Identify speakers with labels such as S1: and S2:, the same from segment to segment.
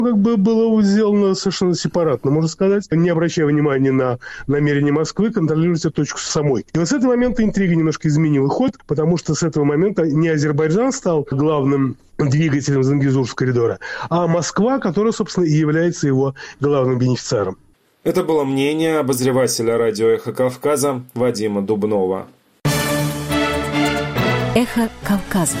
S1: Как бы было сделано совершенно сепаратно, можно сказать, не обращая внимания на намерения Москвы контролировать эту точку самой. И вот с этого момента интрига немножко изменила ход, потому что с этого момента не Азербайджан стал главным двигателем Зангезурского коридора, а Москва, которая, собственно, и является его главным бенефициаром.
S2: Это было мнение обозревателя радио «Эхо Кавказа» Вадима Дубнова.
S3: «Эхо Кавказа».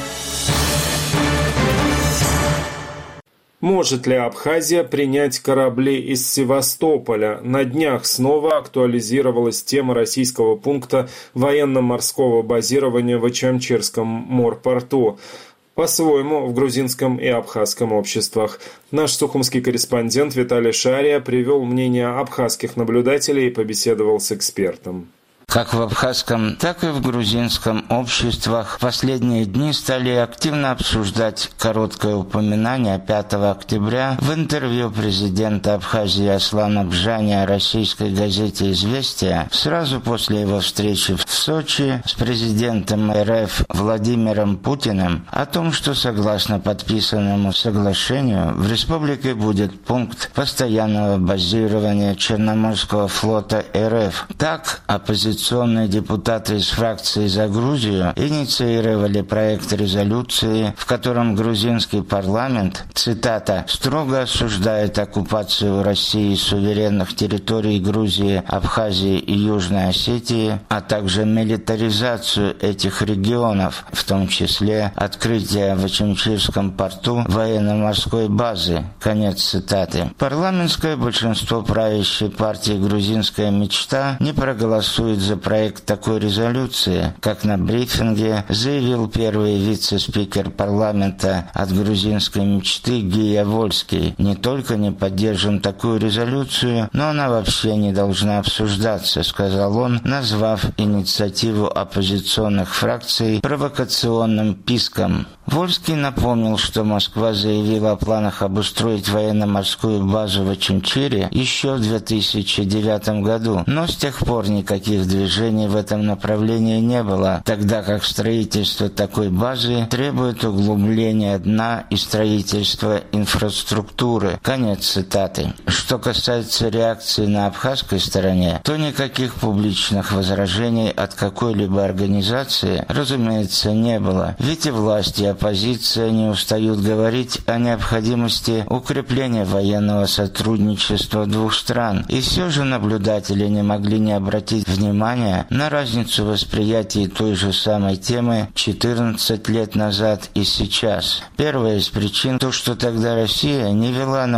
S2: Может ли Абхазия принять корабли из Севастополя? На днях снова актуализировалась тема российского пункта военно-морского базирования в Ичамчирском морпорту. По-своему в грузинском и абхазском обществах. Наш сухумский корреспондент Виталий Шария привел мнение абхазских наблюдателей и побеседовал с экспертом.
S4: Как в абхазском, так и в грузинском обществах в последние дни стали активно обсуждать короткое упоминание 5 октября в интервью президента Абхазии Аслана Бжани о российской газете «Известия» сразу после его встречи в Сочи с президентом РФ Владимиром Путиным о том, что согласно подписанному соглашению в республике будет пункт постоянного базирования Черноморского флота РФ. Так, оппозиционные депутаты из фракции «За Грузию» инициировали проект резолюции, в котором грузинский парламент, цитата, «строго осуждает оккупацию России суверенных территорий Грузии, Абхазии и Южной Осетии, а также милитаризацию этих регионов, в том числе открытие в Ичамчирском порту военно-морской базы». Конец цитаты. Парламентское большинство правящей партии «Грузинская мечта» не проголосует за проект такой резолюции, как на брифинге заявил первый вице-спикер парламента от грузинской мечты Гия Вольский. Не только не поддержим такую резолюцию, но она вообще не должна обсуждаться, сказал он, назвав инициативу оппозиционных фракций провокационным писком. Вольский напомнил, что Москва заявила о планах обустроить военно-морскую базу в Ичамчире еще в 2009 году, но с тех пор никаких движений в этом направлении не было, тогда как строительство такой базы требует углубления дна и строительства инфраструктуры. Конец цитаты. Что касается реакции на абхазской стороне, то никаких публичных возражений от какой-либо организации, разумеется, не было. Ведь и власти, и оппозиция не устают говорить о необходимости укрепления военного сотрудничества двух стран. И все же наблюдатели не могли не обратить внимания на разницу восприятия той же самой темы 14 лет назад и сейчас. Первая из причин то, что тогда Россия не вела на